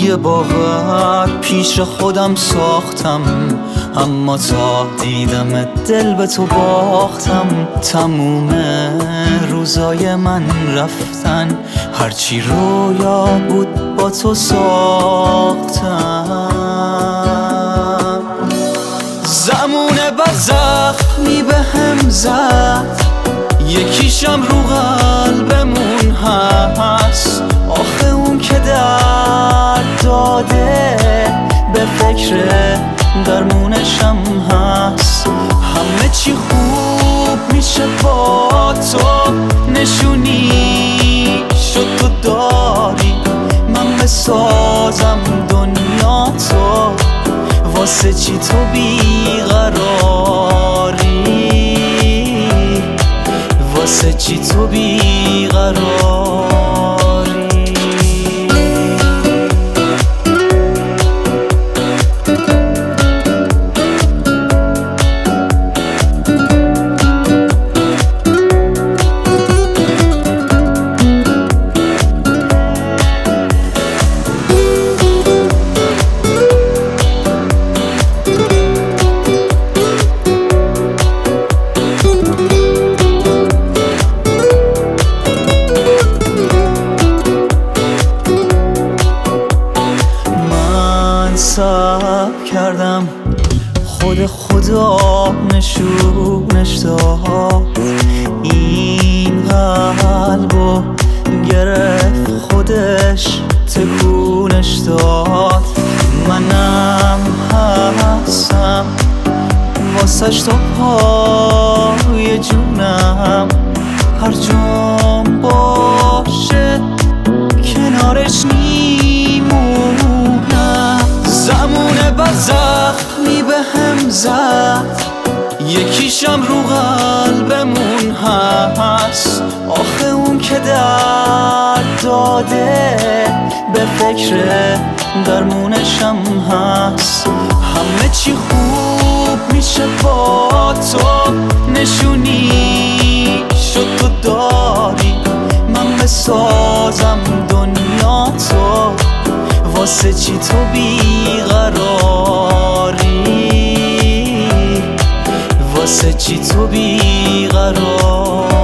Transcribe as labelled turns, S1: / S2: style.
S1: یه باور پیش خودم ساختم، اما تا دیدم دل به تو باختم. تموم روزای من رفتن، هرچی رویا بود با تو ساختم. زمونه و زخمی به هم زد، یکیشم رو قلبمون هست. آخه اون که درد داده به فکر درمونشم هست. همه چی خوب میشه با تو، نشونی شد تو داری. من بسازم دنیا تو، واسه چی تو بیقراری، واسه چی تو بیقراری. کردم خود خدا نشونش داد، این قلبو گرفت خودش تکونش داد. منم هستم واسش تو پای جونم، هر جام باشه کنارش میمونم. زمونه و زخمی به هم زد، یکیشم رو قلبمون هست. آخه اون که درد داده به فکر درمونشم هست. همه چی خوب میشه با تو، نشونی شد تو داری. من بسازم دنیا تو، واسه چی تو بیقراری، واسه چی تو بیقراری.